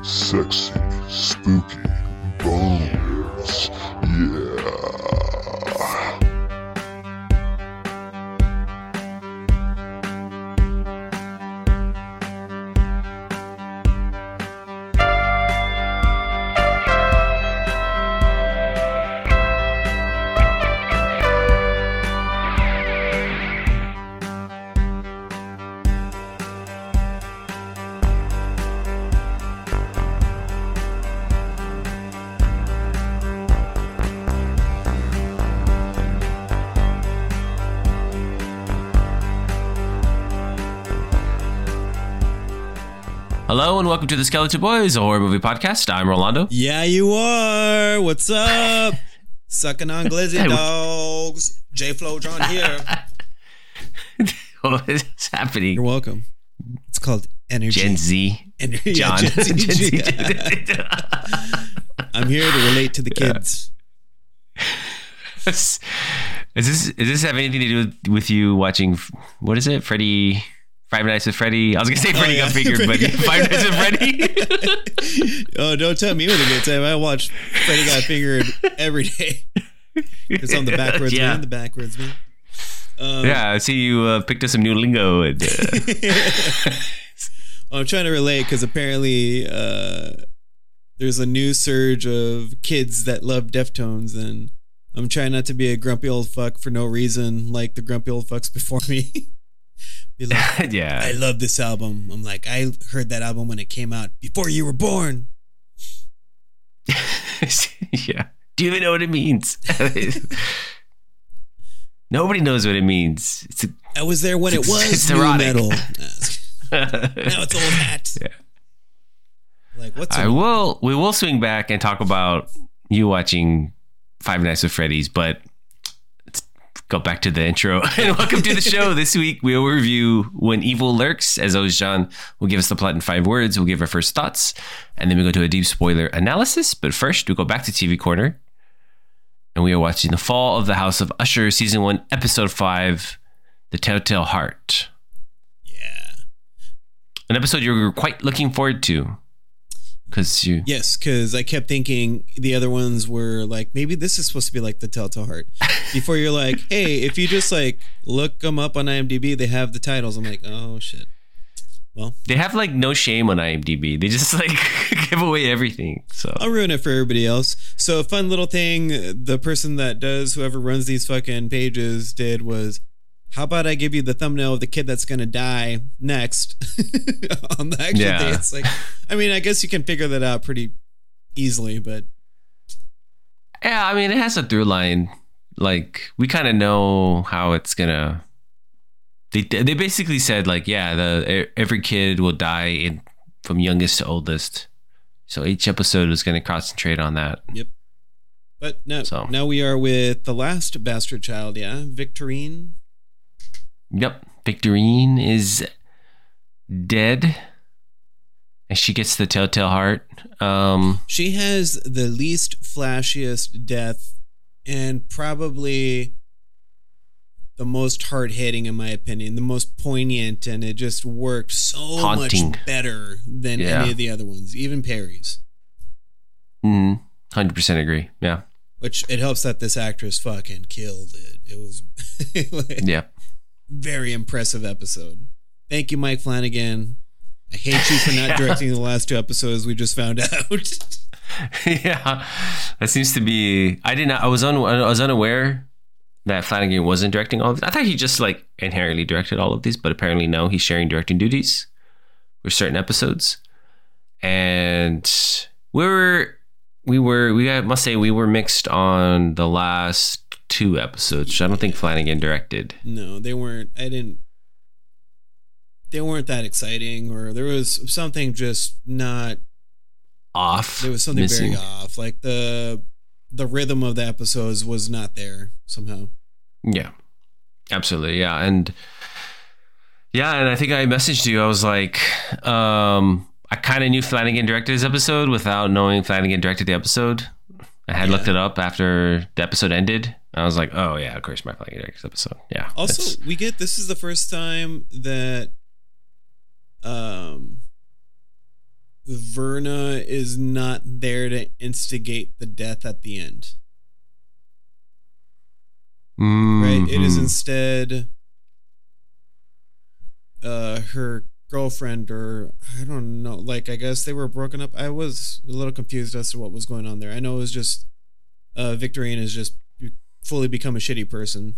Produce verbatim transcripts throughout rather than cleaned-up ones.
sexy, spooky bones. Yeah. Hello and welcome to the Skeleton Boys, a horror movie podcast. I'm Rolando. Yeah, you are. What's up? Sucking on glizzy dogs. J Flo John here. What is happening? You're welcome. It's called Energy. Gen Z. Ener- John. Yeah, Gen Z. Gen Z. I'm here to relate to the kids. Is this does this have anything to do with, with you watching? What is it, Freddy? Five Nights at Freddy. I was gonna say Freddy oh, yeah. Got Fingered, but Five Nights at Freddy. Oh, don't tell me what a good time. I watch Freddy Got Fingered every day. It's on the backwards yeah. man. The backwards man. Um, yeah, I see you uh, picked up some new lingo. And, uh... well, I'm trying to relate because apparently uh, there's a new surge of kids that love Deftones, and I'm trying not to be a grumpy old fuck for no reason, like the grumpy old fucks before me. Be like, yeah, I love this album. I'm like, I heard that album when it came out before you were born. Yeah. Do you even know what it means? Nobody knows what it means. It's a, I was there when it's, it was it's new erotic. metal. Now it's old hat. Yeah. Like, what's I will. We will swing back and talk about you watching Five Nights at Freddy's, but let's go back to the intro and welcome to the show. This week we will review When Evil Lurks. As always, John will give us the plot in five words. We'll give our first thoughts, and then we go to a deep spoiler analysis. But first, we go back to T V Corner, and we are watching The Fall of the House of Usher, Season one, Episode five, The Telltale Heart. Yeah. An episode you were quite looking forward to. Cause you, yes, because I kept thinking the other ones were like, maybe this is supposed to be like the Telltale Heart. Before you're like, hey, if you just like look them up on IMDb, they have the titles. I'm like, oh shit. Well, they have like no shame on IMDb. They just like give away everything. So I'll ruin it for everybody else. So a fun little thing the person that does, whoever runs these fucking pages did was, how about I give you the thumbnail of the kid that's going to die next on the actual Yeah. day? It's like, I mean, I guess you can figure that out pretty easily, but. yeah, I mean, it has a through line. Like, we kind of know how it's going to. They they basically said, like, yeah, the every kid will die in, from youngest to oldest. So each episode is going to concentrate on that. Yep. But now, So. now we are with the last bastard child, yeah? Victorine. Yep. Victorine is dead. And she gets the Telltale Heart. Um, She has the least flashiest death and probably the most hard-hitting, in my opinion, the most poignant, and it just worked so Haunting. much better than Yeah. any of the other ones, even Perry's. mm, one hundred percent agree. Yeah. Which it helps that this actress fucking killed it. It was Yeah. very impressive episode. Thank you, Mike Flanagan. I hate you for not Yeah. directing the last two episodes we just found out. Yeah. That seems to be. I did not. I was un, I was unaware that Flanagan wasn't directing all of these. I thought he just like inherently directed all of these, but apparently no, he's sharing directing duties for certain episodes. And we were, we were, we I must say we were mixed on the last two episodes, which I don't think Flanagan directed. No, they weren't. I didn't. They weren't that exciting, or there was something just not. Off. There was something missing. very off. Like the the rhythm of the episodes was not there somehow. Yeah, absolutely. Yeah. And yeah, and I think I messaged you. I was like, um, I kind of knew Flanagan directed this episode without knowing Flanagan directed the episode. I had Yeah. looked it up after the episode ended. I was like, oh yeah, of course, Mark Flanagan directed this episode. Yeah. Also, that's- we get this is the first time that um Verna is not there to instigate the death at the end. Mm-hmm. Right? It is instead uh, her girlfriend, or I don't know, like, I guess they were broken up. I was a little confused as to what was going on there. I know it was just uh, Victorine has just fully become a shitty person.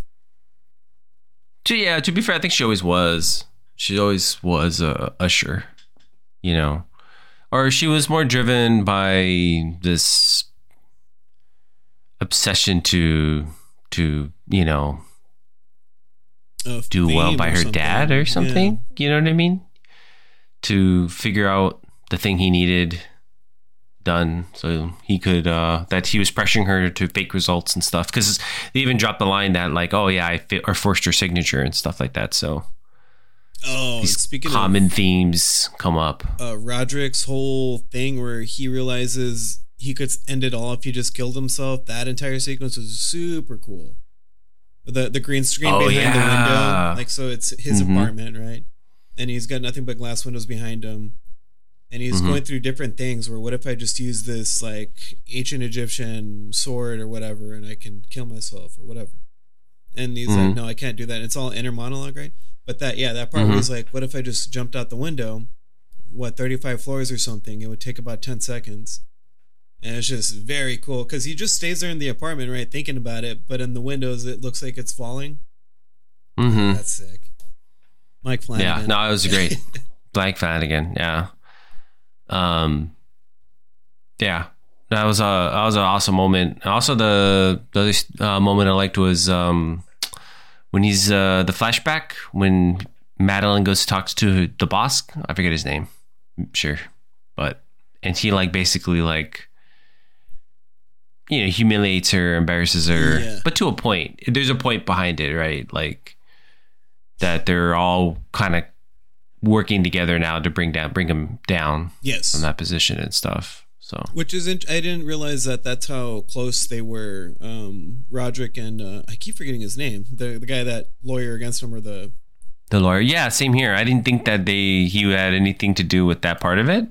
To, yeah, to be fair, I think she always was. She always was a usher, you know. Or she was more driven by this obsession to, to you know, Uh, do well fame by or her something. dad or something. You know what I mean? To figure out the thing he needed done so he could, uh, that he was pressuring her to fake results and stuff. Because they even dropped the line that, like, oh, yeah, I fi- or forced her signature and stuff like that. So Oh, these speaking common of themes come up. uh, Roderick's whole thing where he realizes he could end it all if he just killed himself, that entire sequence was super cool. The the green screen Oh, behind the yeah. window, like, so it's his Mhm. apartment, right? And he's got nothing but glass windows behind him, and he's Mhm. going through different things. Where what if I just use this like ancient Egyptian sword or whatever, and I can kill myself or whatever? And he's Mhm. like, no, I can't do that. It's all inner monologue, right? But that, yeah, that part Mhm. where he's like, what if I just jumped out the window, what, thirty-five floors or something? It would take about ten seconds. And it's just very cool because he just stays there in the apartment, right, thinking about it. But in the windows, it looks like it's falling. Mm-hmm. That's sick. Mike Flanagan. Yeah, no, it was great. Mike Flanagan, yeah. Um, yeah, that was a that was an awesome moment. Also, the the other uh, moment I liked was um when he's uh the flashback when Madeline goes to talk to the boss. I forget his name. Sure, but and he like basically like, you know, humiliates her, embarrasses her, Yeah. but to a point. There's a point behind it, right? Like that they're all kind of working together now to bring down, bring him down Yes. from that position and stuff. So Which is, int- I didn't realize that that's how close they were. Um, Roderick and, uh, I keep forgetting his name. The the guy, that lawyer against him, or the, the lawyer, yeah, same here. I didn't think that they he had anything to do with that part of it.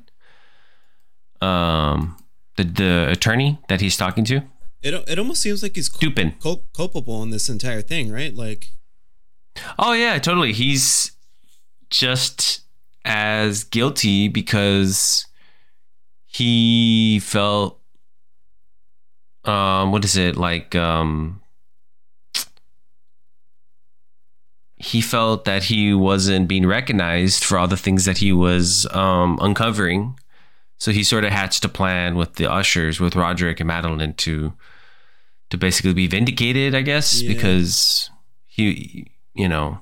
Um, the the attorney that he's talking to, it, it almost seems like he's cul- Dupin. cul- culpable in this entire thing, right? Like, Oh yeah, totally. He's just as guilty because he felt um what is it like um he felt that he wasn't being recognized for all the things that he was um uncovering. So he sort of hatched a plan with the ushers, with Roderick and Madeline, to to basically be vindicated, I guess, Yeah. because he, you know,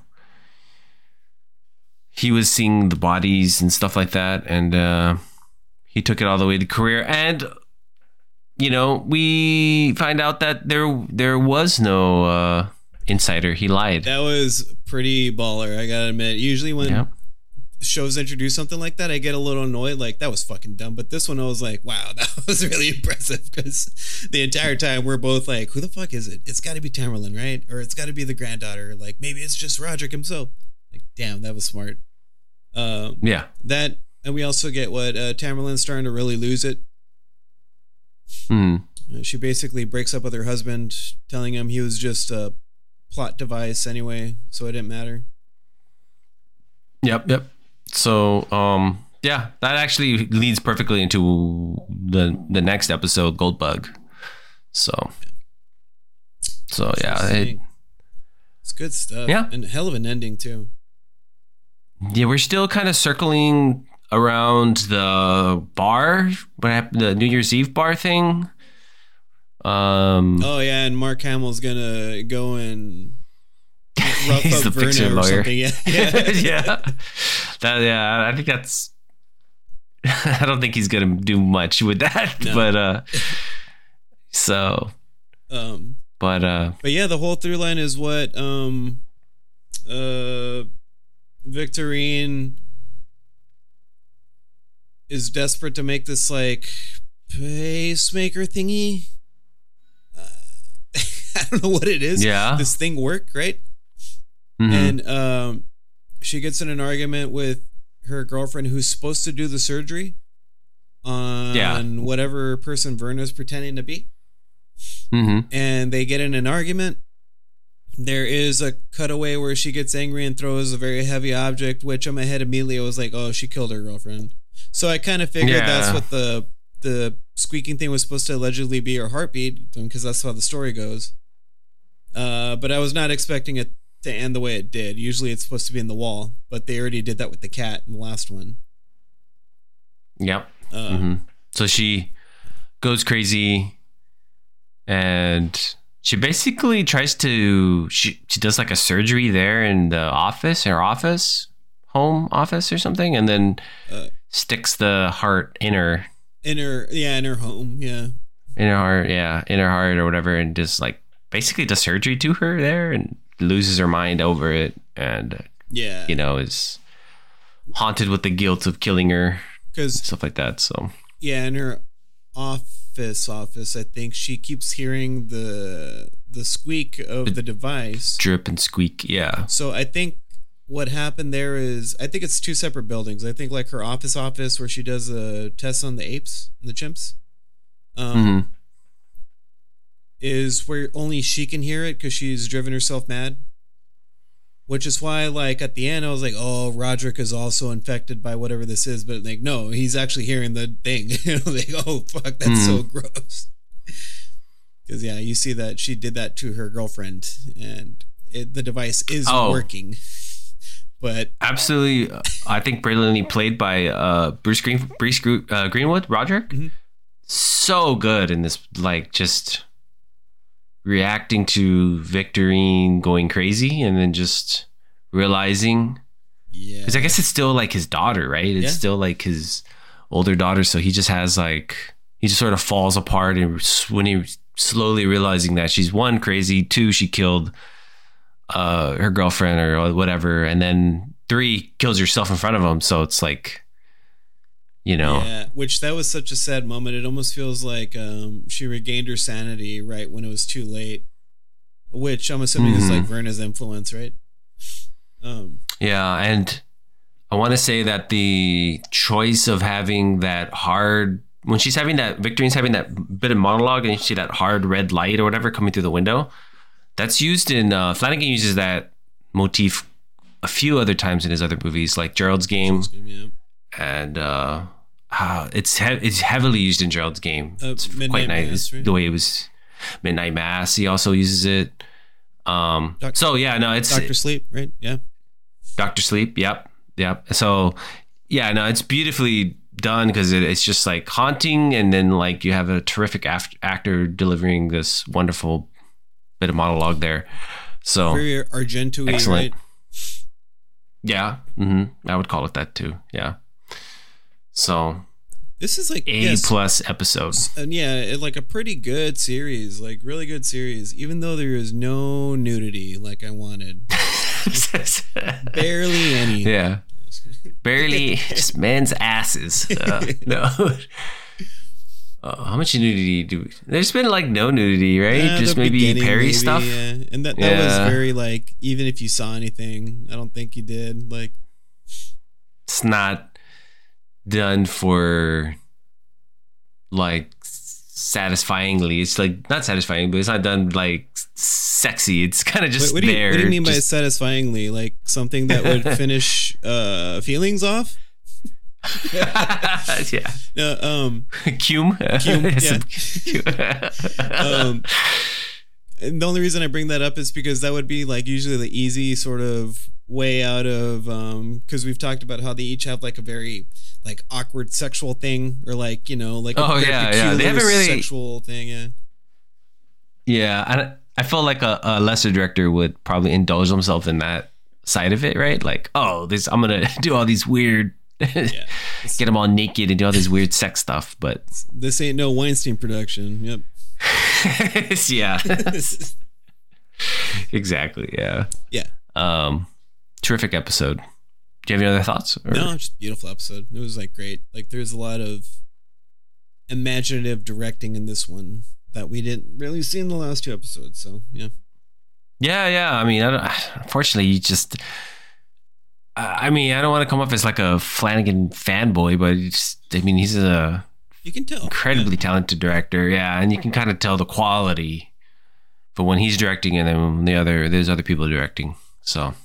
he was seeing the bodies and stuff like that, and uh, he took it all the way to career. And you know, we find out that there there was no uh, insider. He lied. that was pretty baller, I gotta admit. Usually when Yeah. shows introduce something like that, I get a little annoyed, like, that was fucking dumb. But this one, I was like, wow, that was really impressive, because the entire time we're both like, who the fuck is it? It's got to be Tamerlane, right? Or it's got to be the granddaughter. Like, maybe it's just Roderick himself. Like, damn, that was smart. Um, Yeah. that, and we also get what uh, Tamerlane's starting to really lose it. Mm. Uh, She basically breaks up with her husband, telling him he was just a plot device anyway, so it didn't matter. Yep. Yep. So, um, yeah, that actually leads perfectly into the the next episode, Goldbug. So, so yeah, it, It's good stuff. Yeah. And hell of an ending too. yeah, we're still kind of circling around the bar, what happened, the New Year's Eve bar thing. Um, Oh yeah, and Mark Hamill's gonna go and rough he's up the picture Verna or lawyer. something. Yeah. yeah. yeah, that, yeah, I think that's. I don't think he's gonna do much with that, No. but uh, so, Um, but uh, but yeah, the whole through line is what um, uh, Victorine is desperate to make this like pacemaker thingy. Uh, I don't know what it is. yeah, This thing work, right? Mhm. And um, she gets in an argument with her girlfriend who's supposed to do the surgery, on Yeah. whatever person Verna's pretending to be. Mm-hmm. And they get in an argument. There is a cutaway where she gets angry and throws a very heavy object, which in my head immediately I was like, oh, she killed her girlfriend. So I kind of figured Yeah. that's what the the squeaking thing was supposed to allegedly be her heartbeat, because that's how the story goes. Uh, but I was not expecting it to end the way it did. Usually it's supposed to be in the wall, but they already did that with the cat in the last one. Yep. Uh, Mm-hmm. So she goes crazy, and she basically tries to. She she does like a surgery there in the office, her office, home office or something, and then Uh, sticks the heart in her, In her, yeah, in her home, yeah. in her heart, yeah, in her heart or whatever, and just like basically does surgery to her there, and loses her mind over it, and Yeah. you know is haunted with the guilt of killing her, Because, stuff like that. So yeah, in her office, office, I think she keeps hearing the the squeak of the device. drip and squeak, yeah. So I think what happened there is, I think it's two separate buildings. I think like her office office where she does a test on the apes and the chimps. Um, Mm-hmm. is where only she can hear it because she's driven herself mad. Which is why, like, at the end, I was like, oh, Roderick is also infected by whatever this is. But, like, no, he's actually hearing the thing. Like, oh, fuck, that's so gross. Because, yeah, you see that she did that to her girlfriend. And it, the device is Oh. working. But, Absolutely, uh, I think brilliantly played by uh, Bruce Green, Bruce Gre- uh, Greenwood, Roderick. Mhm. So good in this, like just reacting to Victorine going crazy, and then just realizing, yeah. because I guess it's still like his daughter, right? It's Yeah. still like his older daughter, so he just has like he just sort of falls apart, and when he slowly realizing that she's one crazy, two she killed uh her girlfriend or whatever, and then three kills herself in front of him. So it's like, you know, Yeah, which that was such a sad moment. It almost feels like um, she regained her sanity right when it was too late, which I'm assuming is Mhm. like Verna's influence, right? Um, yeah. And I want to say that the choice of having that hard, when she's having that, Victorine's having that bit of monologue, and you see that hard red light or whatever coming through the window, that's used in uh, Flanagan uses that motif a few other times in his other movies, like Gerald's Game. yeah. And uh, uh it's he- it's heavily used in Gerald's Game. Uh, It's Midnight quite nice Mass, right? the way it was. Midnight Mass, he also uses it. Um, Doc- so yeah, no, it's Doctor Sleep, right? Yeah. Doctor Sleep. Yep, yep. So yeah, no, it's beautifully done because it, it's just like haunting, and then like you have a terrific aft- actor delivering this wonderful bit of monologue there. So Very Argento-y, Oh. Excellent. right? yeah, hmm I would call it that too. Yeah. So This is like A yes, plus episode. and yeah, it, like a pretty good series, like really good series, even though there is no nudity like I wanted. Barely any. Yeah. Barely just men's asses. Uh, no. Uh, how much nudity do we, there's been like no nudity, right? Uh, just the maybe beginning, Perry maybe, stuff. Yeah. And that, that Yeah. was very like, even if you saw anything, I don't think you did. Like, It's not done for like satisfyingly. It's like not satisfying, but it's not done like sexy. It's kind of just what, what, do you, there. what do you mean by just- satisfyingly? Like something that would finish uh, feelings off? yeah. Uh, um, Cume. Cume, yeah. um, and the only reason I bring that up is because that would be like usually the easy sort of way out of, um, because we've talked about how they each have like a very like awkward sexual thing, or like, you know, like a Oh, very yeah, yeah. They peculiar haven't really- sexual thing. Yeah. Yeah, I, I feel like a, a lesser director would probably indulge himself in that side of it, right? Like, oh, this I'm gonna do all these weird, Yeah. get them all naked and do all this weird sex stuff. But This ain't no Weinstein production. Yep. yeah, exactly. Yeah, Yeah. um, terrific episode. Do you have any other thoughts? Or- No, just beautiful episode. It was like great. Like there's a lot of imaginative directing in this one that we didn't really see in the last two episodes. So yeah. Yeah, yeah. I mean, I don't, unfortunately, you just. I I mean, I don't want to come off as like a Flanagan fanboy, but it's, I mean, he's a You can tell. Incredibly Yeah. talented director, yeah, and you can kind of tell the quality. But when he's directing, and then when the other there's other people directing, so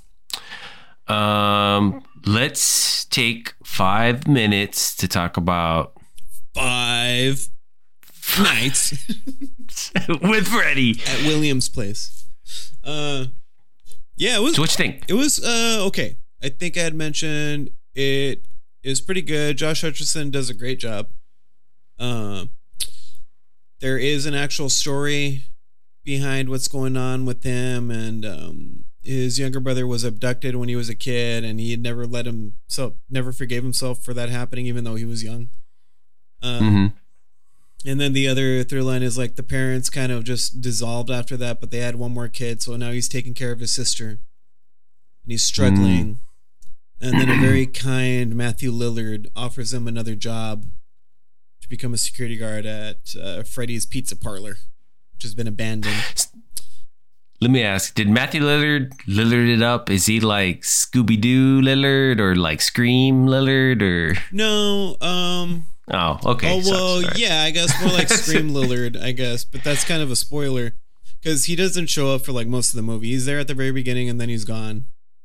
um, let's take five minutes to talk about Five nights with Freddy. at William's place. Uh, yeah, it was. So what you think? It was uh okay. I think I had mentioned it is pretty good. Josh Hutcherson does a great job. Um, there is an actual story behind what's going on with him, and um, his younger brother was abducted when he was a kid, and he had never let himself, never forgave himself for that happening, even though he was young. Um, Mm-hmm. And then the other through line is like the parents kind of just dissolved after that, but they had one more kid, so now he's taking care of his sister, and he's struggling. And then a very kind Matthew Lillard offers him another job to become a security guard at uh, Freddy's Pizza Parlor, which has been abandoned. Let me ask: did Matthew Lillard Lillard it up? Is he like Scooby Doo Lillard or like Scream Lillard or? No, um, Oh, okay. oh sucks, well, sorry. yeah, I guess more like Scream Lillard, I guess, but that's kind of a spoiler because he doesn't show up for like most of the movie. He's there at the very beginning and then he's gone.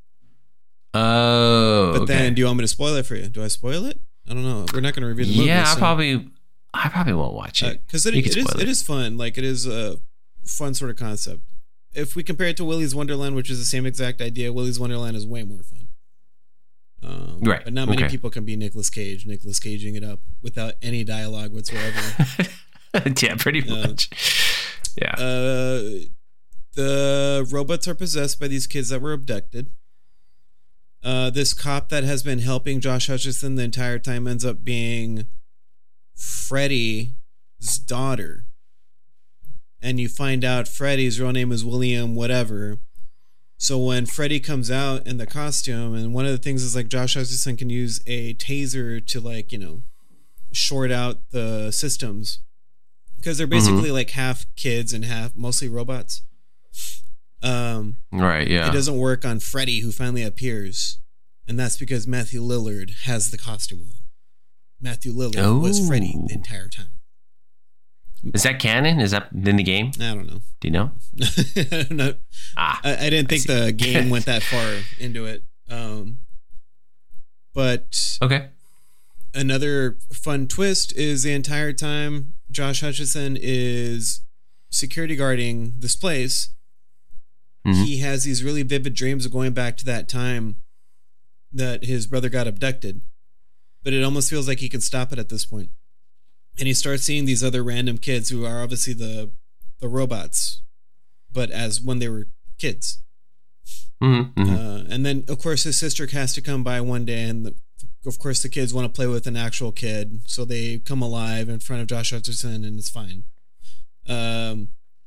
Oh, But okay. then, do you want me to spoil it for you? Do I spoil it? I don't know. We're not going to review the movie. yeah, I so- probably, I probably won't watch it. because it, You can it is spoil it it. is fun. Like it is a fun sort of concept. If we compare it to Willy's Wonderland, which is the same exact idea, Willy's Wonderland is way more fun. Um, Right, But not many okay. people can be Nicolas Cage. Nicolas Caging it up without any dialogue whatsoever. yeah, pretty Uh, much. Yeah. uh, the robots are possessed by these kids that were abducted. Uh, this cop that has been helping Josh Hutcherson the entire time ends up being Freddy's daughter. And you find out Freddy's real name is William whatever. So when Freddy comes out in the costume, and one of the things is like Josh Hutcherson can use a taser to like, you know, short out the systems. Because they're basically like half kids and half mostly robots. Um, right. Yeah. It doesn't work on Freddy, who finally appears, and that's because Matthew Lillard has the costume on. Matthew Lillard was Freddy Oh. the entire time. Is that canon? Is that in the game? I don't know. Do you know? I don't know. Ah. I, I didn't think see. the game went that far into it. Um, but Okay. another fun twist is the entire time Josh Hutcherson is security guarding this place. Mhm. He has these really vivid dreams of going back to that time that his brother got abducted. But it almost feels like he can stop it at this point. And he starts seeing these other random kids who are obviously the the robots, but as when they were kids. Mm-hmm, mm-hmm. Uh, and then, of course, his sister has to come by one day, and the, of course, the kids want to play with an actual kid, so they come alive in front of Josh Hutcherson, and it's fine. Um,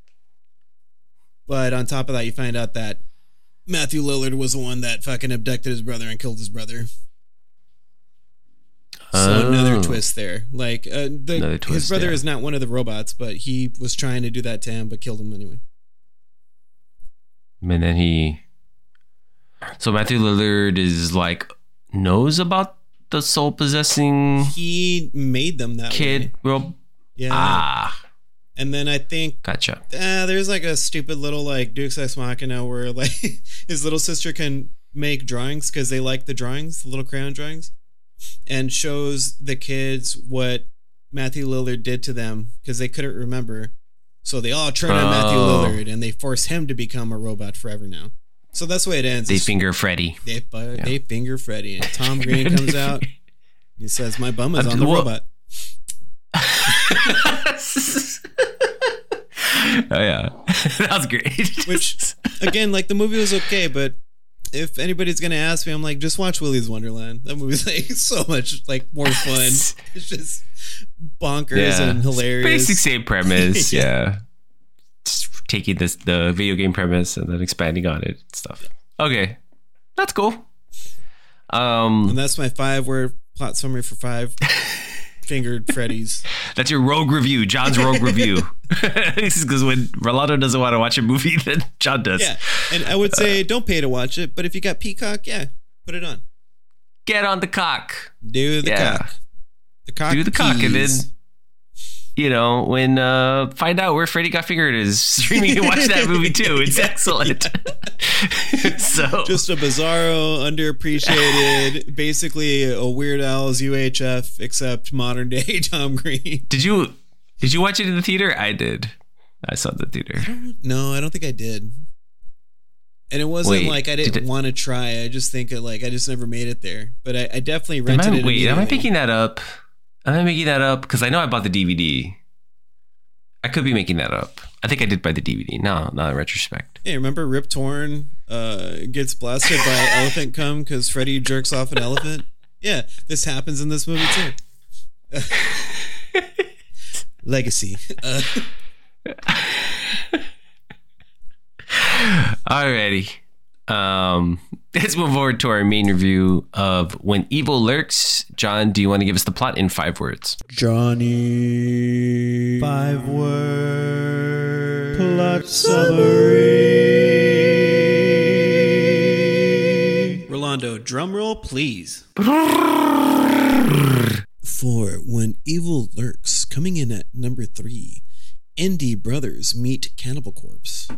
but on top of that, you find out that Matthew Lillard was the one that fucking abducted his brother and killed his brother. So Oh. another twist there. Like uh, the, Another his twist, brother yeah. is not one of the robots, but he was trying to do that to him, but killed him anyway. And then he. So Matthew Lillard is like knows about the soul possessing He made them that kid. way. Well, Yeah. ah, And then I think gotcha. uh, there's like a stupid little like Deus Ex Machina where like his little sister can make drawings because they like the drawings, the little crayon drawings, and shows the kids what Matthew Lillard did to them because they couldn't remember. So they all turn on Matthew Oh. Lillard and they force him to become a robot forever now. So that's the way it ends. They It's- finger Freddy. They, uh, Yeah. they finger Freddy, and Tom Green comes out. He says, "My bum is Uh, on the well- robot." Oh yeah, that was great. Which, again, like the movie was okay, but if anybody's gonna ask me, I'm like, just watch Willy's Wonderland. That movie's like so much like more fun. It's just bonkers yeah. and hilarious. Basic same premise. Yeah. yeah. Just taking this the video game premise and then expanding on it and stuff. Okay, that's cool. Um, And that's my five word plot summary for five fingered Freddy's. That's your rogue review, John's rogue review. Because when Rolando doesn't want to watch a movie, then John does. Yeah, and I would say don't pay to watch it, but if you got Peacock, yeah, put it on. Get on the cock. Do the Yeah. cock. The cock. Do the cock and then keys. you know, when uh, find out where Freddy Got Fingered is streaming and watch that movie too. It's excellent. So just a bizarro, underappreciated, basically a Weird Al's U H F except modern day Tom Green. Did you did you watch it in the theater? I did. I saw it in the theater. I don't, no, I don't think I did. And it wasn't Wait, like I didn't did it- want to try. I just think it, like I just never made it there. But I, I definitely rented Am I, it. wait, am I immediately. picking that up? Am I making that up? Because I know I bought the D V D. I could be making that up. I think I did buy the D V D. No, not in retrospect. Hey, remember Rip Torn uh, gets blasted by elephant cum because Freddy jerks off an elephant? Yeah, this happens in this movie too. Legacy. Uh, Alrighty. Um, let's move forward to our main review of When Evil Lurks. John, do you want to give us the plot in five words? Johnny. Five word plot summary. Rolando, drum roll, please. For When Evil Lurks, coming in at number three, Indie Brothers meet Cannibal Corpse.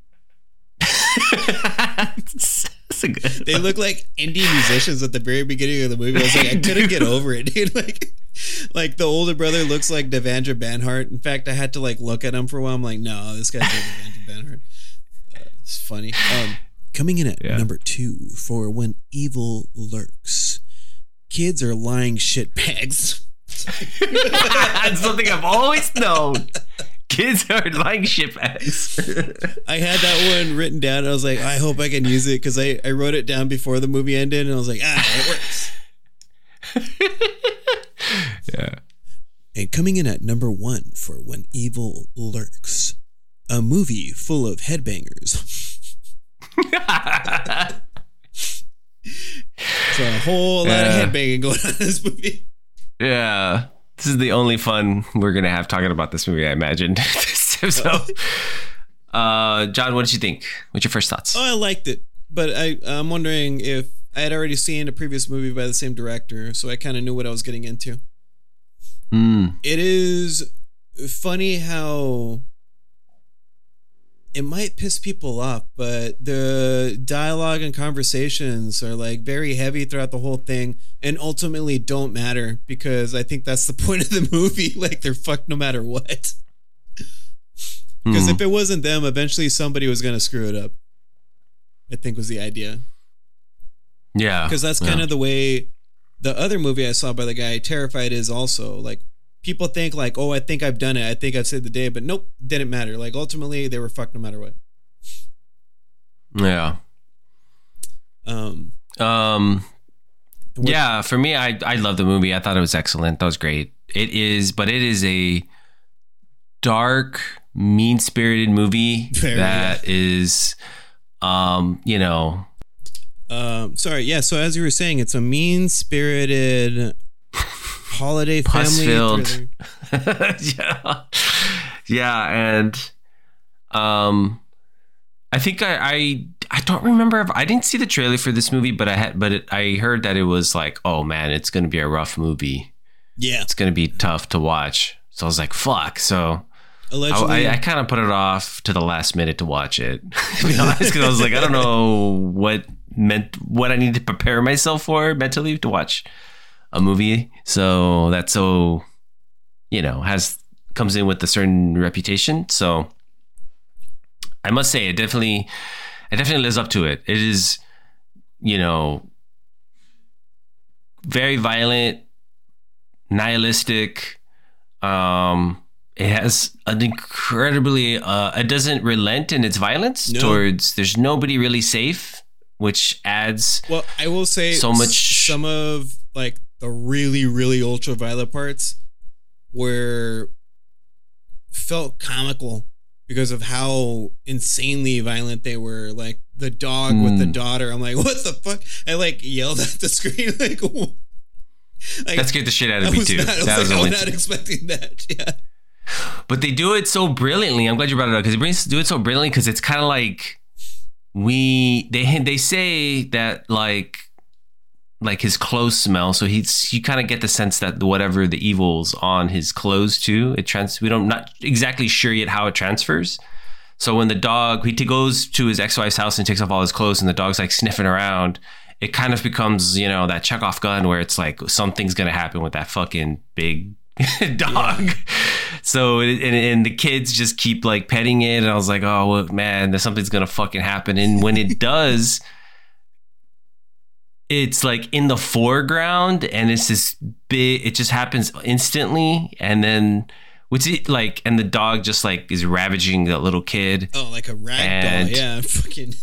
That's a good They look like indie musicians at the very beginning of the movie. I was like, I couldn't get over it, dude. Like, like the older brother looks like Devendra Banhart. In fact, I had to like look at him for a while. I'm like, no, this guy's like Devendra Banhart. Uh, it's funny. Um, coming in at Yeah. number two for When Evil Lurks, kids are lying shit bags. That's something I've always known. Kids are lying shit bags. I had that one written down. And I was like, I hope I can use it because I, I wrote it down before the movie ended, and I was like, ah, it works. Yeah. And coming in at number one for When Evil Lurks, a movie full of headbangers. So a whole lot Yeah. of headbanging going on in this movie. Yeah. This is the only fun we're going to have talking about this movie, I imagine. So, uh, John, what did you think? What's your first thoughts? Oh, I liked it, but I, I'm wondering if I had already seen a previous movie by the same director, so I kind of knew what I was getting into. Mm. It is funny how it might piss people off, but the dialogue and conversations are like very heavy throughout the whole thing and ultimately don't matter because I think that's the point of the movie. Like they're fucked no matter what. Because Mm. if it wasn't them, eventually somebody was going to screw it up. I think was the idea. Yeah. Because that's kind Yeah. of the way the other movie I saw by the guy, Terrified, is also. Like, people think like, oh, I think I've done it. I think I've saved the day. But nope, didn't matter. Like, ultimately, they were fucked no matter what. Yeah. Um, Um, what- yeah, for me, I, I love the movie. I thought it was excellent. That was great. It is, but it is a dark, mean-spirited movie Very, that is, um, you know, Um, sorry, yeah. So as you were saying, it's a mean-spirited holiday family Pus-filled. thriller. yeah, yeah, and um, I think I, I I don't remember if I didn't see the trailer for this movie, but I had, but it, I heard that it was like, oh man, it's gonna be a rough movie. Yeah, It's gonna be tough to watch. So I was like, fuck. So allegedly. I, I kind of put it off to the last minute to watch it. To be honest, because I was like, I don't know what meant what I need to prepare myself for mentally to watch a movie. So that's so, you know, has comes in with a certain reputation. So I must say, it definitely, it definitely lives up to it. It is, you know, very violent, nihilistic. Um, it has an incredibly, uh, it doesn't relent in its violence No. towards, there's nobody really safe, which adds, Well, I will say So much- s- some of like the really, really ultra violent parts were felt comical because of how insanely violent they were. Like the dog with the Mm. daughter. I'm like, what the fuck? I like yelled at the screen like, wh- like that scared the shit out I of me was too. not, I was That like, was I only- was not expecting that. Yeah. But they do it so brilliantly. I'm glad you brought it up because they brings- do it so brilliantly because it's kind of like we they they say that like like his clothes smell. So he's, you kind of get the sense that whatever the evil's on his clothes too, it trans, we don't, not exactly sure yet how it transfers. So when the dog, he t- goes to his ex-wife's house and takes off all his clothes and the dog's like sniffing around, it kind of becomes, you know, that Chekhov gun where it's like something's going to happen with that fucking big dog. Yeah. So, and, and the kids just keep like petting it. And I was like, oh, well, man, there's something's going to fucking happen. And when it does, it's like in the foreground and it's this big, it just happens instantly. And then, which it like, and the dog just like is ravaging that little kid. Oh, like a rag doll. Yeah. Fucking.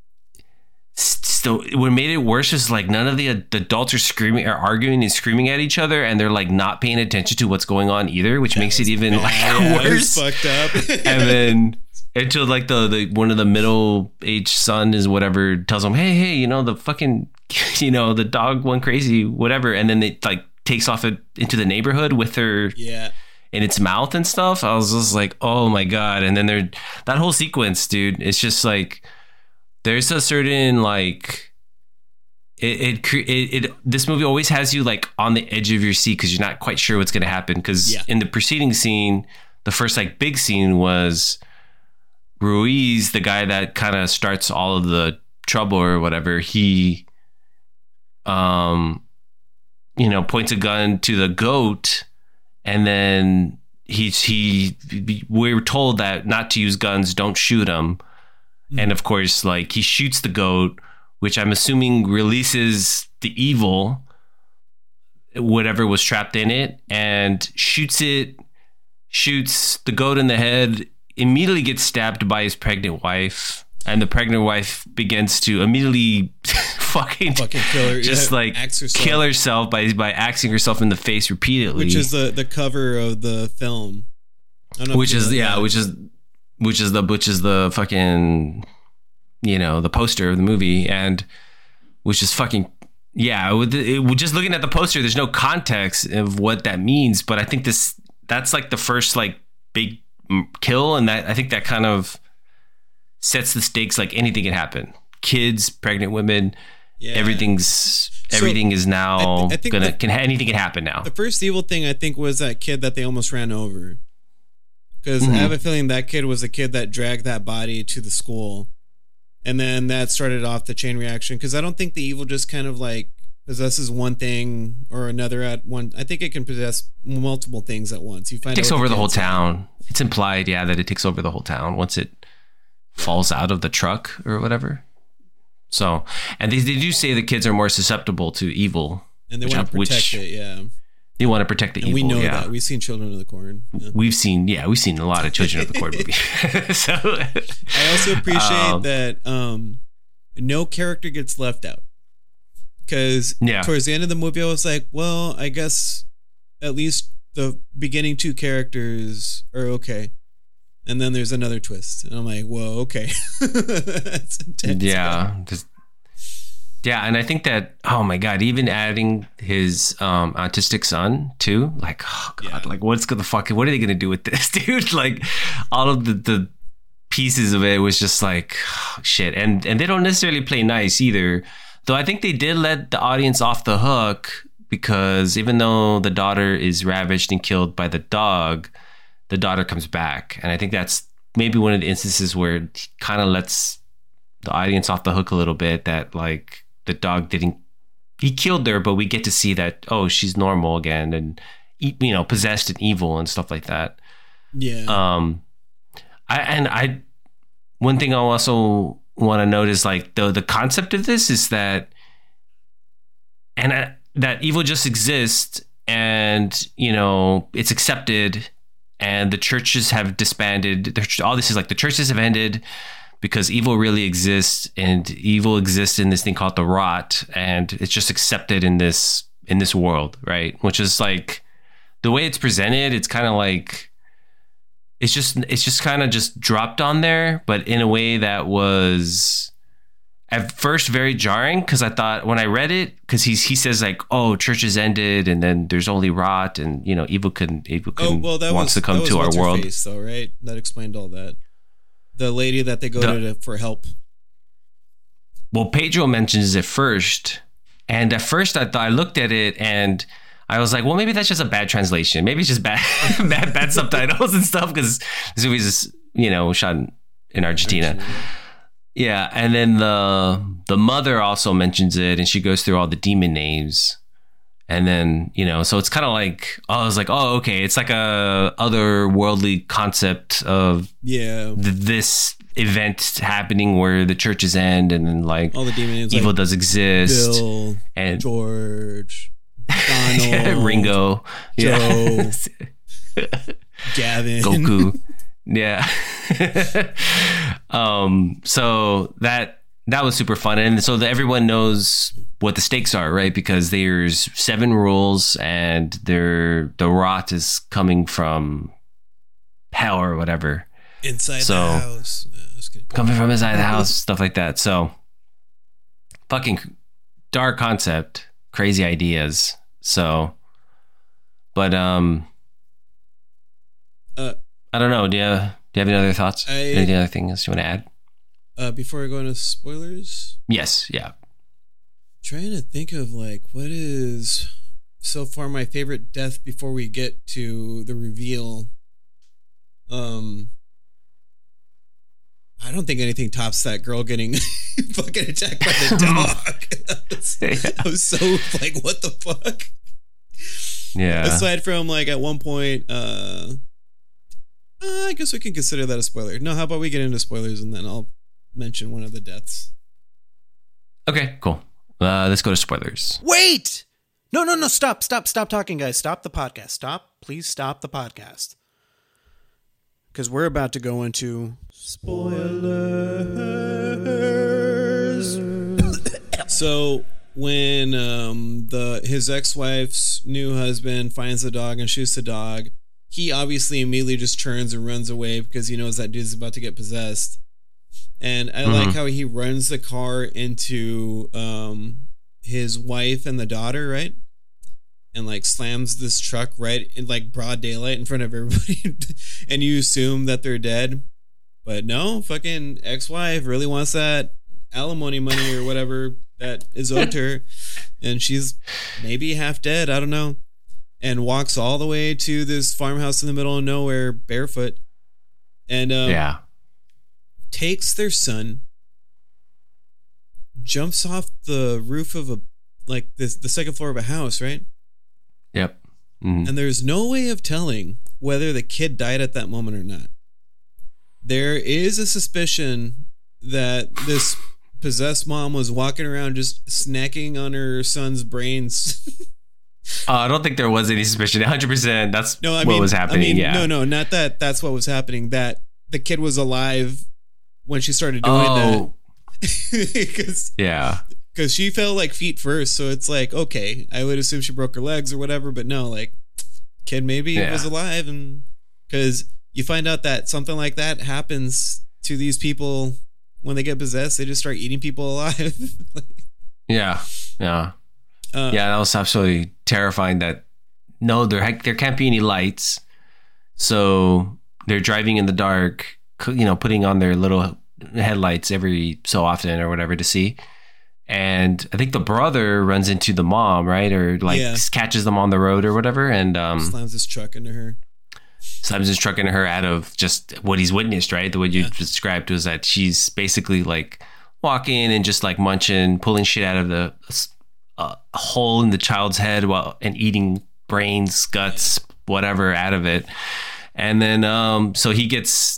So what made it worse is like none of the, the adults are screaming or arguing and screaming at each other, and they're like not paying attention to what's going on either, which that makes it even bad. like yeah, worse. Fucked up. And then until like the, the one of the middle aged son is whatever tells them, hey, hey, you know, the fucking, you know, the dog went crazy, whatever, and then it like takes off it into the neighborhood with her. Yeah. In its mouth and stuff. I was just like, oh my god. And then there, that whole sequence, dude, it's just like. There's a certain like it, it it it this movie always has you like on the edge of your seat because you're not quite sure what's going to happen, because yeah. in the preceding scene, the first like big scene was Ruiz, the guy that kind of starts all of the trouble or whatever. He um you know points a gun to the goat, and then he's he we were told that not to use guns, don't shoot him. And of course, like he shoots the goat, which I'm assuming releases the evil, whatever was trapped in it, and shoots it, shoots the goat in the head, immediately gets stabbed by his pregnant wife. And the pregnant wife begins to immediately fucking, fucking kill her, just yeah, like herself. kill herself by, by axing herself in the face repeatedly. Which is the, the cover of the film. I don't know which is, yeah, that. which is, which is the which is the fucking, you know, the poster of the movie, and which is fucking, yeah, it, it, just looking at the poster, there's no context of what that means, but I think this that's like the first like big kill, and that I think that kind of sets the stakes. Like anything can happen, kids, pregnant women, yeah. everything's everything so is now I th- I think gonna the, can anything can happen now. The first evil thing I think was that kid that they almost ran over. Because mm-hmm. I have a feeling that kid was a kid that dragged that body to the school. And then that started off the chain reaction. Because I don't think the evil just kind of like possesses one thing or another at one. I think it can possess multiple things at once. You find it takes out over the, the whole are. town. It's implied, yeah, that it takes over the whole town once it falls out of the truck or whatever. So, and they, they do say the kids are more susceptible to evil. And they want to protect which, it, yeah. You want to protect the and evil. We know yeah. that. We've seen Children of the Corn. Yeah. We've seen, yeah, we've seen a lot of Children of the Corn movies. So I also appreciate um, that um, no character gets left out. Because yeah. towards the end of the movie, I was like, well, I guess at least the beginning two characters are okay. And then there's another twist. And I'm like, whoa, okay. That's intense. Yeah. Just, yeah, and I think that, oh my god, even adding his um, autistic son too, like, oh god, yeah. like what's gonna fucking, what are they gonna do with this, dude? Like, all of the, the pieces of it was just like, oh, shit, and and they don't necessarily play nice either. Though I think they did let the audience off the hook, because even though the daughter is ravaged and killed by the dog, the daughter comes back, and I think that's maybe one of the instances where it kind of lets the audience off the hook a little bit. That like. The dog didn't, he killed her, but we get to see that, oh, she's normal again and, you know, possessed and evil and stuff like that. Yeah. Um, I, and I, one thing I also want to note is like the, the concept of this is that, and I, that evil just exists and, you know, it's accepted and the churches have disbanded. All this is like the churches have ended. Because evil really exists, and evil exists in this thing called the rot, and it's just accepted in this in this world, right? Which is like the way it's presented. It's kind of like it's just it's just kind of just dropped on there, but in a way that was at first very jarring. Because I thought when I read it, because he he says like, oh, churches ended, and then there's only rot, and you know, evil can evil can oh, well, that wants was, to come that was to our world. Face, though, right? That explained all that. The lady that they go the, to for help. Well, Pedro mentions it first, And at first I thought, I looked at it and I was like, well, maybe that's just a bad translation. Maybe it's just bad, bad, bad subtitles and stuff because this movie is, you know, shot in, in Argentina. Argentina. Yeah. And then the the mother also mentions it and she goes through all the demon names. And then, you know, so it's kind of like, oh, I was like, oh, okay. It's like a otherworldly concept of yeah th- this event happening where the churches end and then like all the demon names, evil like does exist. Bill, and George, Donald, Ringo, Joe, yeah. Gavin, Goku. Yeah. um, so that that was super fun. And so that everyone knows what the stakes are, right? Because there's seven rules and they're, the rot is coming from hell or whatever. Inside so, the house. No, coming from inside the house, stuff like that. So fucking dark concept, crazy ideas. So, but, um, uh, I don't know. Do you, do you have any other thoughts? I, any other things you want to add? Uh, before I go into spoilers? Yes. Yeah. Trying to think of like, what is so far my favorite death before we get to the reveal. Um, I don't think anything tops that girl getting fucking attacked by the dog. I, was, yeah. I was so like, what the fuck? Yeah. Aside from like at one point, uh, uh, I guess we can consider that a spoiler. No, how about we get into spoilers and then I'll mention one of the deaths. Okay, cool. Uh, let's go to spoilers. Wait! No, no, no, stop, stop, stop talking, guys. Stop the podcast. Stop. Please stop the podcast. Because we're about to go into spoilers. So when um, the his ex-wife's new husband finds the dog and shoots the dog, he obviously immediately just turns and runs away because he knows that dude's about to get possessed. And I mm-hmm. like how he runs the car into um, his wife and the daughter, right? And like slams this truck right in like broad daylight in front of everybody. And you assume that they're dead. But no, fucking ex-wife really wants that alimony money or whatever that is owed to her. And she's maybe half dead, I don't know. And walks all the way to this farmhouse in the middle of nowhere barefoot. And um, yeah. takes their son, jumps off the roof of a like this the second floor of a house, right? Yep. Mm-hmm. And there's no way of telling whether the kid died at that moment or not. There is a suspicion that this possessed mom was walking around just snacking on her son's brains. uh, I don't think there was any suspicion. one hundred percent That's no, I what mean, was happening. I mean, yeah. No, no, not that. That's what was happening. That the kid was alive when she started doing oh. that. Cause, yeah. Because she fell like feet first. So it's like, okay, I would assume she broke her legs or whatever. But no, like, kid maybe yeah. was alive. And because you find out that something like that happens to these people when they get possessed, they just start eating people alive. like, yeah. Yeah. Uh, yeah, that was absolutely terrifying that no, there there can't be any lights. So they're driving in the dark, you know, putting on their little headlights every so often or whatever to see. And I think the brother runs into the mom, right? Or like yeah. catches them on the road or whatever. And um, slams his truck into her. Slams his truck into her out of just what he's witnessed, right? The way you yeah. described was that she's basically like walking and just like munching, pulling shit out of the uh, hole in the child's head while and eating brains, guts, yeah. whatever out of it. And then um, so he gets,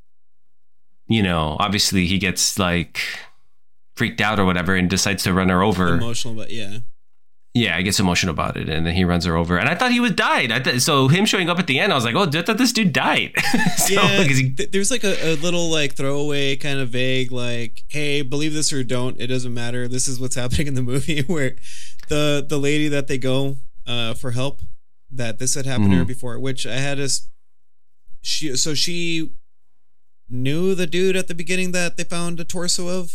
you know, obviously he gets like freaked out or whatever and decides to run her over. Emotional, but yeah. Yeah, I gets emotional about it, and then he runs her over. And I thought he was died. I th- so him showing up at the end, I was like, oh, I thought this dude died. so, yeah, he- th- there's like a, a little like throwaway kind of vague like, hey, believe this or don't, it doesn't matter. This is what's happening in the movie where the the lady that they go uh, for help, that this had happened mm-hmm. to her before, which I had a, she, so she knew the dude at the beginning that they found a torso of.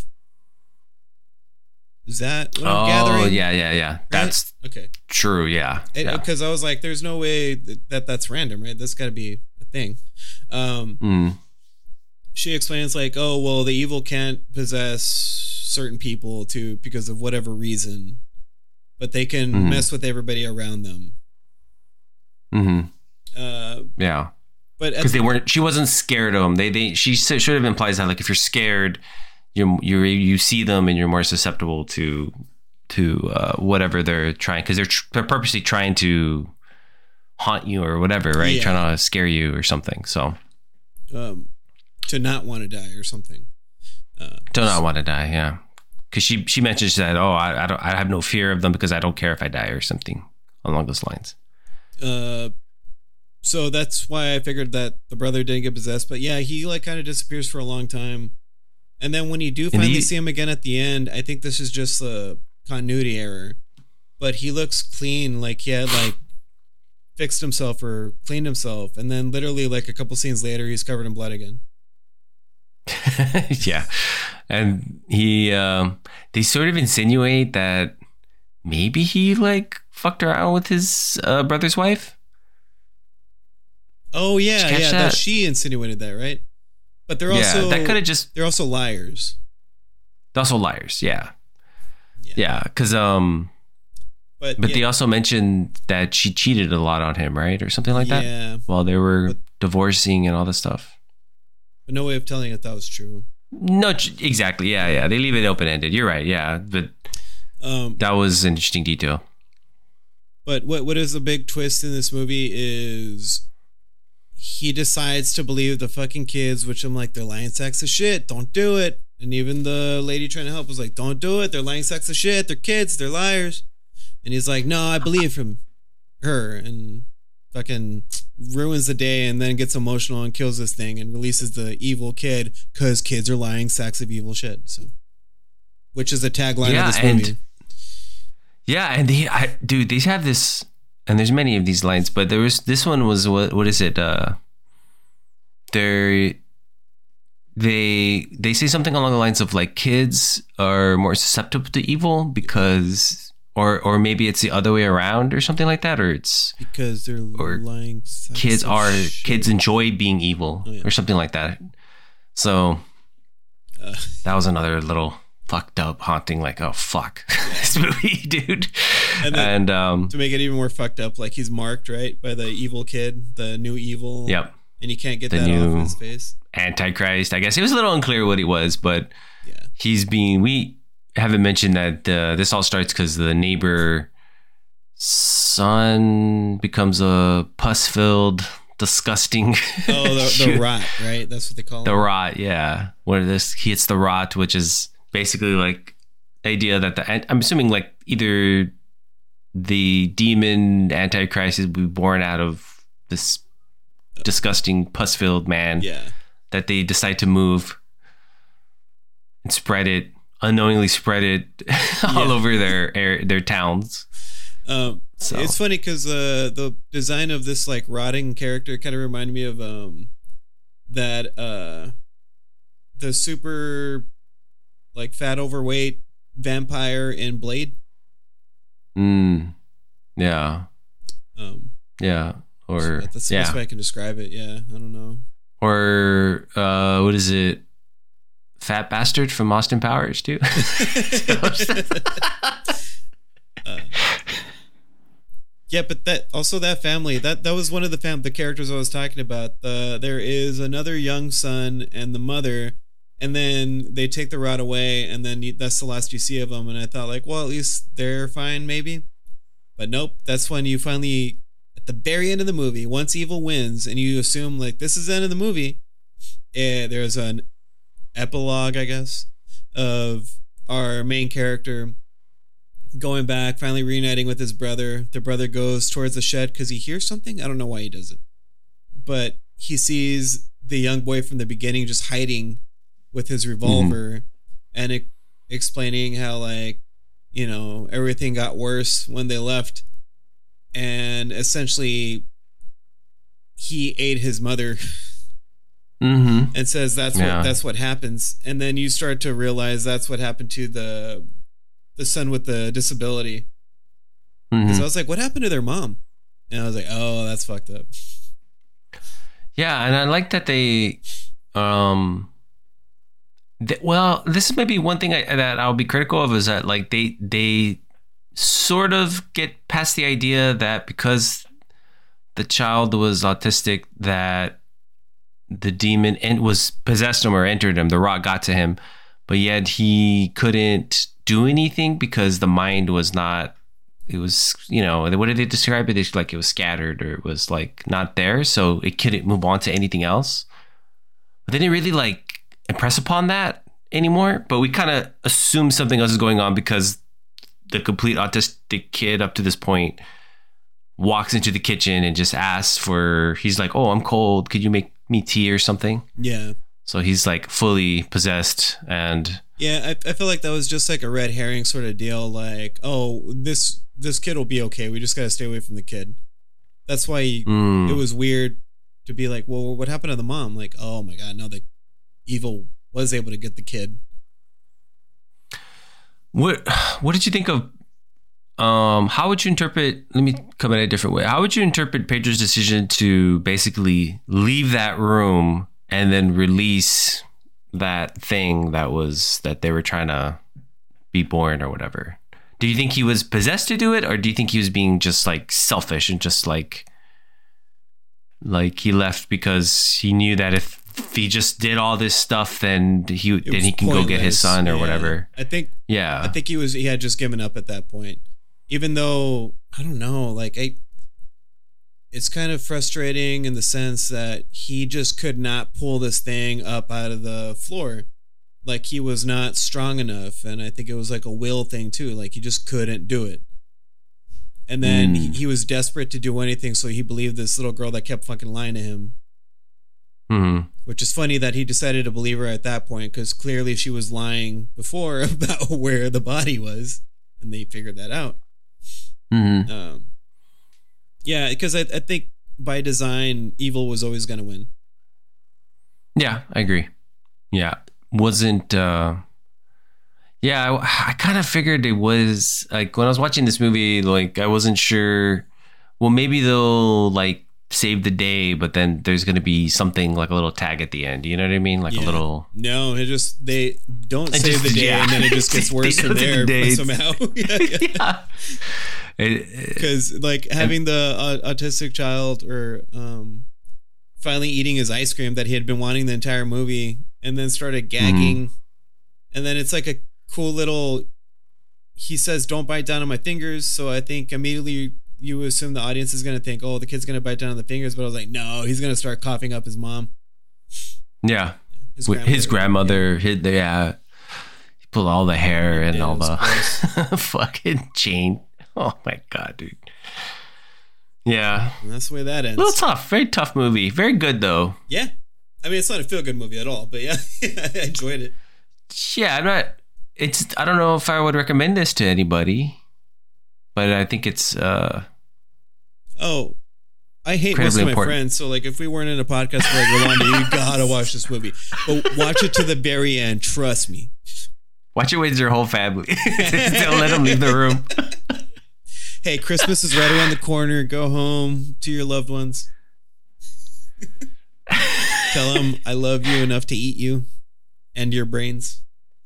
Is that what I'm oh, gathering? Oh, yeah, yeah, yeah. Right? That's okay. True, yeah. Because yeah. I was like, there's no way that that's random, right? That's got to be a thing. Um, mm. She explains like, oh, well, the evil can't possess certain people to because of whatever reason. but they can Mhm. mess with everybody around them. hmm Uh, Yeah. but at Because they the- weren't. She wasn't scared of them. They. They. She s- should have implies that like if you're scared, you you you see them and you're more susceptible to to uh, whatever they're trying because they're tr- they're purposely trying to haunt you or whatever, right? Yeah. Trying to scare you or something. So um, to not want to die or something. Uh, do not want to die. Yeah. Because she she mentions that oh I I don't I have no fear of them because I don't care if I die or something along those lines. Uh, so that's why I figured that the brother didn't get possessed. But yeah, he like kind of disappears for a long time, and then when you do And finally he- see him again at the end, I think this is just a continuity error. But he looks clean, like he had like fixed himself or cleaned himself, and then literally like a couple scenes later, he's covered in blood again. Yeah. And he um they sort of insinuate that maybe he like fucked around with his uh, brother's wife. Oh yeah, Did you catch yeah, that that? she insinuated that, right? But they're Yeah, also that could have just they're also liars. they're also liars. Yeah. Yeah. Yeah, cuz um But but yeah, they also mentioned that she cheated a lot on him, right? Or something like that yeah, while they were But- divorcing and all this stuff. but no way of telling if that was true. No, ch- exactly. Yeah, yeah. They leave it open-ended. You're right. Yeah, but Um, that was an interesting detail. But what what is a big twist in this movie is he decides to believe the fucking kids, which I'm like, they're lying sacks of shit. Don't do it. And even the lady trying to help was like, don't do it. They're lying sacks of shit. They're kids. They're liars. And he's like, no, I believe him, her, and fucking ruins the day and then gets emotional and kills this thing and releases the evil kid because kids are lying sacks of evil shit. So, which is the tagline Yeah, of this and- movie. Yeah, and they, I, dude, they have this, and there's many of these lines, but there was this one was what? What is it? Uh, they they they say something along the lines of like kids are more susceptible to evil because, or or maybe it's the other way around or something like that, or it's Because they're or lying sacks kids of are shit. kids enjoy being evil Oh, yeah. or something like that. So Uh, that was another little fucked up haunting. Like, oh fuck, this movie, dude. And then- And um, to make it even more fucked up, like he's marked right by the evil kid, the new evil. yep. And he can't get The that new- off his face. Antichrist. I guess it was a little unclear what he was, but Yeah. he's being. We haven't mentioned that uh, this all starts because the neighbor son becomes a pus-filled, disgusting. Oh, the, the rot, right? That's what they call The him. rot, yeah. Where this he hits the rot, which is basically like the idea that the I'm assuming like either the demon Antichrist is born out of this disgusting pus-filled man Yeah. that they decide to move and spread it unknowingly spread it all Yeah. over their air, their towns. Um, So It's funny because uh, the design of this like rotting character kind of reminded me of um that uh the super like fat overweight vampire in Blade. mm, yeah, Um, yeah, or that's the yeah, best way I can describe it. Yeah, I don't know. or uh, what is it? Fat bastard from Austin Powers too. Uh, yeah, but that also that family that that was one of the fam the characters I was talking about. The there is another young son and the mother, and then they take the rod away, and then you, that's the last you see of them. And I thought like, well, at least they're fine, maybe. But nope, that's when you finally at the very end of the movie, once evil wins, and you assume like this is the end of the movie. Eh, there's an epilogue, I guess, of our main character going back, finally reuniting with his brother. The brother goes towards the shed because he hears something. I don't know why he does it, but he sees the young boy from the beginning just hiding with his revolver and it, explaining how like, you know, everything got worse when they left, and essentially he ate his mother. Mm-hmm. And says that's Yeah. what that's what happens, and then you start to realize that's what happened to the the son with the disability. Because Mm-hmm. I was like, what happened to their mom? And I was like, oh, that's fucked up. Yeah, and I like that they, um, th- well, this is maybe one thing I, that I'll be critical of is that like they they sort of get past the idea that because the child was autistic, that the demon and was possessed him or entered him, the rot got to him, but yet he couldn't do anything because the mind was not, it was, you know, what did they describe it? It's like it was scattered or it was like not there, so it couldn't move on to anything else. But they didn't really like impress upon that anymore, but we kind of assume something else is going on because the complete autistic kid up to this point walks into the kitchen and just asks for, he's like, oh, I'm cold, could you make me tea or something? Yeah. So he's like fully possessed. And yeah, I, I feel like that was just like a red herring sort of deal. Like, oh, this this kid will be okay. We just got to stay away from the kid. That's why he, mm. it was weird to be like, well, what happened to the mom? Like, oh my God, no, the evil was able to get the kid. What what did you think of, um, how would you interpret, let me come at it a different way. How would you interpret Pedro's decision to basically leave that room and then release that thing that was, that they were trying to be born or whatever? Do you think he was possessed to do it, or do you think he was being just like selfish and just like, like he left because he knew that if, if he just did all this stuff, then he It then was he can go get his pointless. son or Yeah. whatever? I think Yeah. I think he was he had just given up at that point. Even though, I don't know, like I it's kind of frustrating in the sense that he just could not pull this thing up out of the floor. Like he was not strong enough, and I think it was like a will thing too. Like he just couldn't do it. And then Mm. he, he was desperate to do anything, so he believed this little girl that kept fucking lying to him. Mm-hmm. Which is funny that he decided to believe her at that point, because clearly she was lying before about where the body was, and they figured that out. Mm-hmm. Um, yeah, because I, I think by design, evil was always going to win. Yeah, I agree. Yeah. Wasn't, uh, yeah, I, I kind of figured it was, like, when I was watching this movie, like, I wasn't sure, well, maybe they'll, like, save the day, but then there's going to be something like a little tag at the end. You know what I mean? Like Yeah. a little. No, it just, they don't It save just- the day, yeah. and then it just gets They worse from don't save there the day. somehow. yeah, Yeah. It- Because, like, having the uh, autistic child or um, finally eating his ice cream that he had been wanting the entire movie, and then started gagging. And then it's like a cool little, he says, don't bite down on my fingers. So I think immediately you assume the audience is going to think, oh, the kid's going to bite down on the fingers. But I was like, no, he's going to start coughing up his mom. yeah. With his grandmother, his, yeah. He pulled all the hair and Yeah, all it was the fucking chain. Oh my God, dude. Yeah. And that's the way that A ends. little tough. Very tough movie. Very good, though. Yeah. I mean, it's not a feel-good movie at all, but yeah, I enjoyed it. Yeah, I'm not. It's. I don't know if I would recommend this to anybody, but I think it's. uh Oh, I hate most Incredibly of my important. friends, so like if we weren't in a podcast like Rolando, you gotta watch this movie. But watch it to the very end, trust me. Watch it with your whole family. Don't let them leave the room. Hey, Christmas is right around the corner. Go home to your loved ones. Tell them I love you enough to eat you and your brains.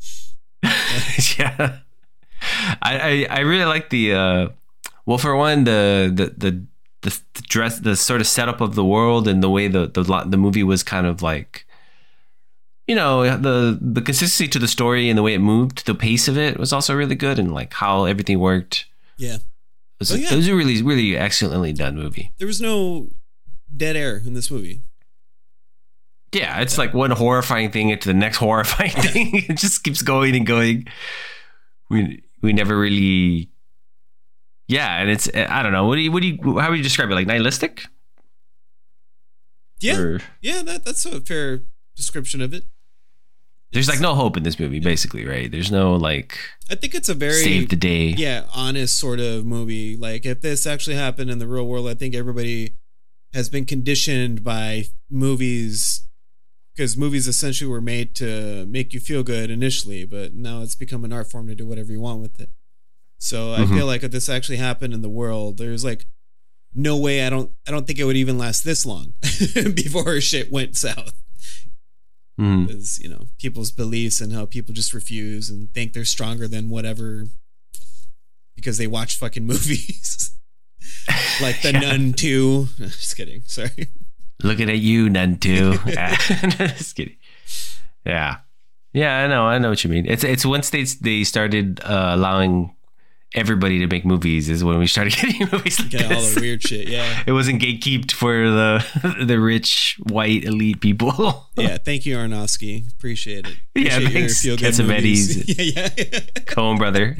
Yeah, I, I I really like the. uh Well, for one, the the the the, the dress, the sort of setup of the world, and the way the the lo- the movie was kind of like. You know, the the consistency to the story and the way it moved, the pace of it was also really good, and like how everything worked. Yeah. It was, Oh, yeah. it was a really, really excellently done movie. There was no dead air in this movie. Yeah, it's like one horrifying thing into the next horrifying thing. It just keeps going and going. We we never really. Yeah, and it's I don't know. What do you what do you how would you describe it? Like nihilistic? Yeah. Or- Yeah, that that's a fair description of it. There's like no hope in this movie, basically, right? There's no like I think it's a very save the day. yeah, honest sort of movie. Like if this actually happened in the real world, I think everybody has been conditioned by movies, because movies essentially were made to make you feel good initially, but now it's become an art form to do whatever you want with it. So I Mhm. feel like if this actually happened in the world, there's like no way I don't I don't think it would even last this long before shit went south. Mm. Because, you know, people's beliefs and how people just refuse and think they're stronger than whatever because they watch fucking movies. Like The Yeah. Nun two. Just kidding. Sorry. Looking at you, Nun too. Just kidding. Yeah. Yeah, I know. I know what you mean. It's it's once they they started uh, allowing everybody to make movies is when we started getting movies like Get all this. the weird shit. Yeah. It wasn't gatekept for the the rich white elite people. Yeah. Thank you, Aronofsky. Appreciate it. Yeah, Appreciate your thanks. feel-good Cassavetes. movies. yeah, yeah. Coen brother.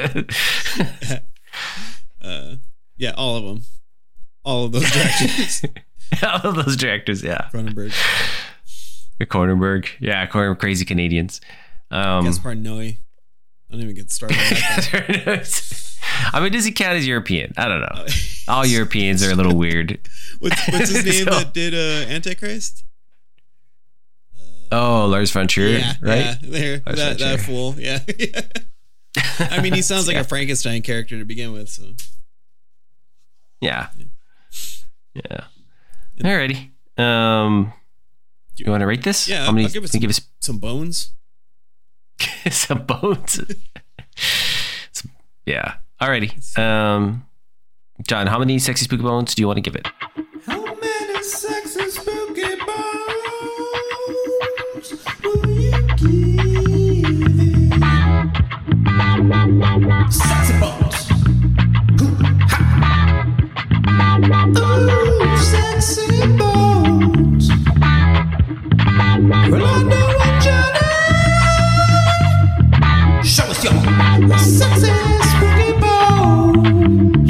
uh, yeah, all of them. All of those directors. All of those directors, yeah. Cronenberg. Cronenberg. Yeah, Cronenberg, crazy Canadians. Um, Gaspar Noé. I don't even get started on that guy. I mean, does he count as European? I don't know. All Europeans are a little weird. What's, what's his name So- that did uh, Antichrist? Oh, Lars von Trier, yeah, right? Yeah, there, Lars that, von that Trier. fool. Yeah. I mean, he sounds like Yeah. a Frankenstein character to begin with. So Yeah. Yeah. Alrighty. Um, you want to rate this? Yeah, How many? I'll give it can you give some bones. us some bones. Some- yeah. Alrighty. Um, John, how many sexy spooky bones do you want to give it? How many sexy spooky bones will you give it? Sexy bones. Ooh, sexy bones. Well, I know what you need. Show us your sexy spooky bones.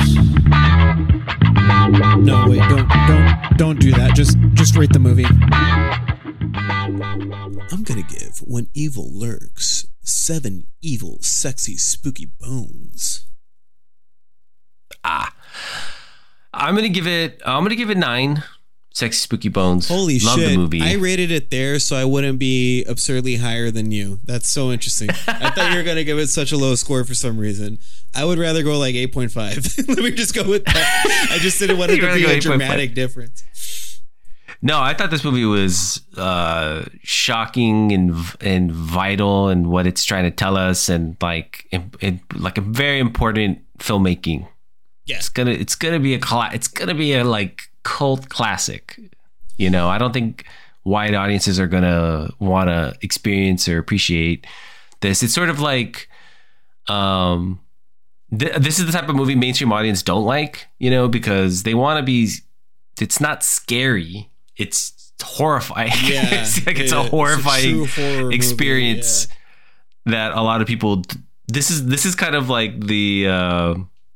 No, wait, don't, don't, don't do that. Just, just rate the movie. I'm gonna give When Evil Lurks seven evil, sexy, spooky bones. Ah, I'm gonna give it. I'm gonna give it nine. Sexy spooky bones. Holy Love shit! the movie. I rated it there so I wouldn't be absurdly higher than you. That's so interesting. I thought you were gonna give it such a low score for some reason. I would rather go like eight point five. Let me just go with that. I just didn't want it You'd to rather be go a eight point five. dramatic difference. No, I thought this movie was uh, shocking and and vital in what it's trying to tell us, and like it, it, like a very important filmmaking. Yeah. It's gonna it's gonna be a cla- it's gonna be a like cult classic. You know, I don't think wide audiences are gonna want to experience or appreciate this. It's sort of like, um, th- this is the type of movie mainstream audience don't like. You know, because they want to be. It's not scary. It's horrifying. Yeah, it's like it's it- a it's a horrifying true horror movie, experience that a lot of people. This is this is kind of like the. Uh,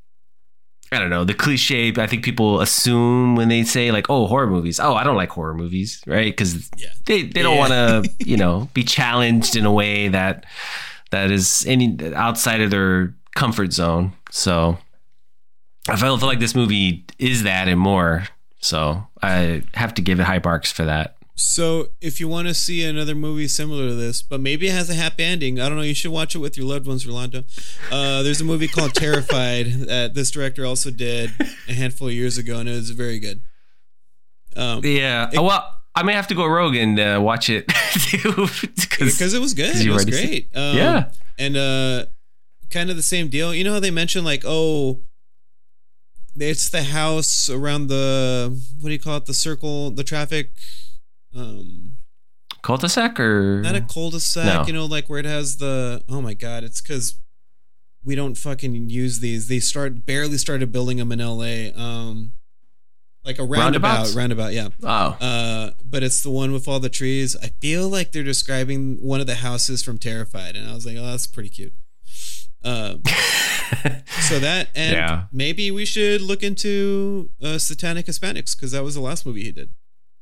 I don't know, the cliche I think people assume when they say like, oh, horror movies. Oh, I don't like horror movies, right? Because Yeah. they, they don't Yeah. want to, you know, be challenged in a way that that is any outside of their comfort zone. So I feel, feel like this movie is that and more. So I have to give it high marks for that. So, if you want to see another movie similar to this, but maybe it has a happy ending, I don't know, you should watch it with your loved ones, Rolando. Uh, there's a movie called Terrified that this director also did a handful of years ago, and it was very good. Um, Yeah. It- well, I may have to go rogue and uh, watch it too. because it was good. Did It you was already see- great. Um, Yeah. And uh, kind of the same deal. You know how they mentioned, like, oh, it's the house around the, what do you call it? The circle, the traffic. Um, Cul-de-sac or Not a cul-de-sac, No. you know, like where it has the. Oh my god, it's because we don't fucking use these. They start barely started building them in L A. Um, like a roundabout, Roundabouts? roundabout, yeah. Oh. Uh, but it's the one with all the trees. I feel like they're describing one of the houses from Terrified, and I was like, oh, that's pretty cute. Um, so that and Yeah. maybe we should look into uh, Satanic Hispanics because that was the last movie he did.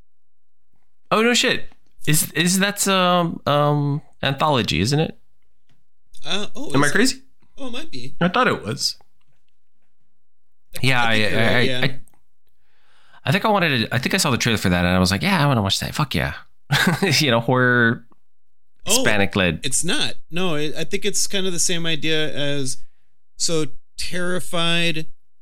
Oh no shit. Is is that's um um anthology, isn't it? Uh, oh, Am I is- crazy? Oh, it might be. I thought it was. Yeah, I I I, think you're I, right, yeah. I I think I wanted to I think I saw the trailer for that and I was like, yeah, I want to watch that. Fuck yeah. You know, horror Oh, Hispanic led. It's not. No, it, I think it's kind of the same idea as so Terrified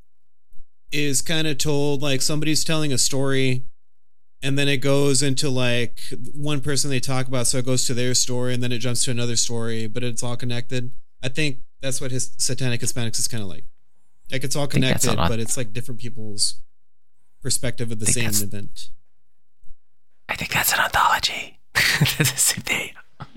is kind of told like somebody's telling a story and then it goes into like one person they talk about, so it goes to their story and then it jumps to another story, but it's all connected. I think that's what his Satanic Hispanics is kind of like. Like it's all think that's connected, a lot. but it's like different people's perspective of the Think same that's- event. I think that's an anthology. That's the same thing.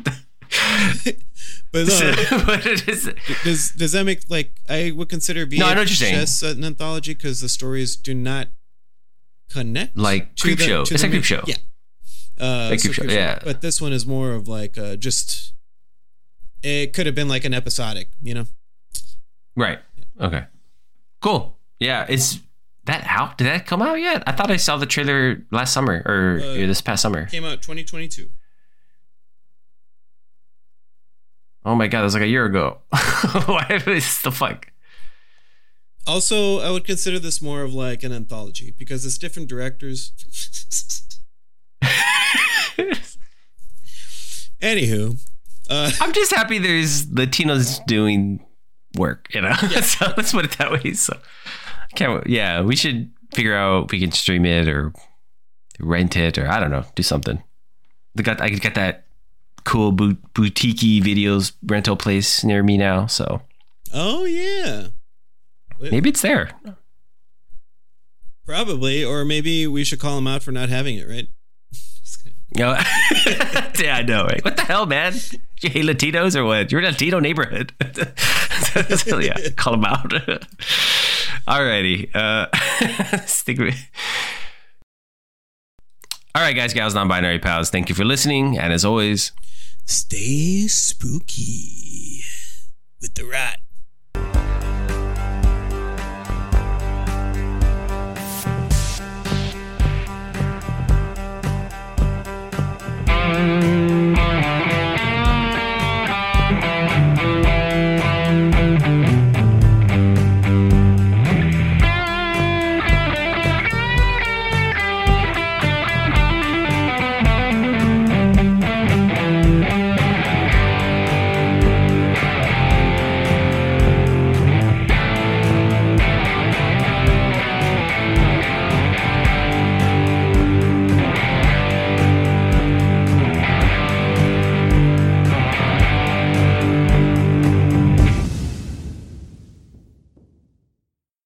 But no, But it is. does does that make like I would consider No, I know what you're saying. V H S an anthology because the stories do not connect Like to Creep the- Show. to It's the like main- Creep Show. Yeah. Uh, Like so Creep Show, Creep yeah. But this one is more of like uh, just. It could have been like an episodic, you know. Right. Okay. Cool. Yeah. It's that out. Did that come out yet? I thought I saw the trailer last summer or Uh, this past summer. Came out twenty twenty-two. Oh my god, that was like a year ago. Why is the fuck? Also, I would consider this more of like an anthology because it's different directors. Anywho, uh, I'm just happy there's Latinos doing work, you know. So let's put it that way. So I can't. Yeah, we should figure out if we can stream it or rent it or I don't know, do something. They got I got that cool boot, boutique videos rental place near me now, so oh yeah, maybe it's there. probably, or maybe we should call them out for not having it, right? No. Yeah, I know, right? What the hell, man? You hate Latinos or what? You're in a Latino neighborhood. So, yeah, call them out. Alrighty. Uh, stick with. All right, guys, gals, non-binary pals. Thank you for listening, and as always, Stay spooky with the rat.